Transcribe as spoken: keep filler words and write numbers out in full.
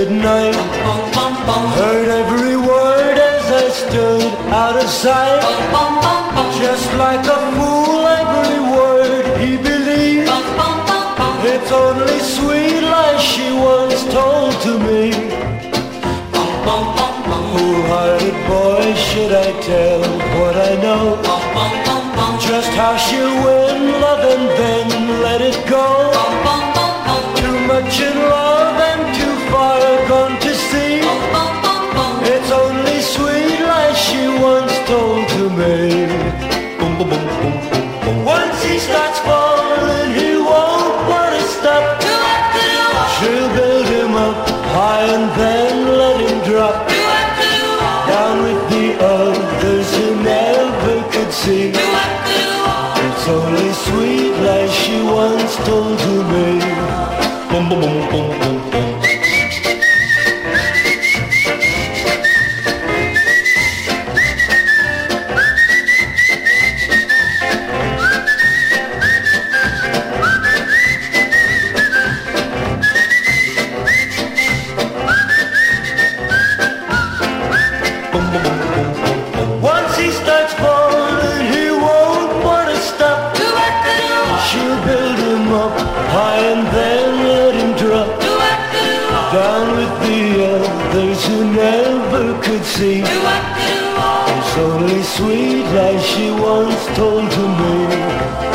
midnight. Heard every word as I stood out of sight. Just like a fool, every word he believed. It's only sweet lies she once told to me. Who-hearted boy, should I tell what I know? Just how she'll win love and then let it go. Too much in love and too far gone to see. It's only sweet lies she once told to me. Boom, boom, boom, boom, boom, boom. Once he starts falling, he won't want to stop. She'll build him up high and then let him drop down with the others who never could see. It's only sweet lies she once told to me. Boom, boom, boom, boom, boom, boom. Once he starts falling, he won't want to stop. She'll build him up high and then let him drop down with the others who never could see. It's only sweet lies she once told to me.